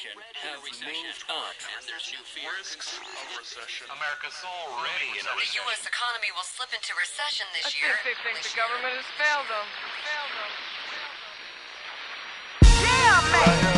recession have moved up. And there's new fears of recession. America's already in a recession. The U.S. economy will slip into recession this year. They think the government has failed them. Yeah, man!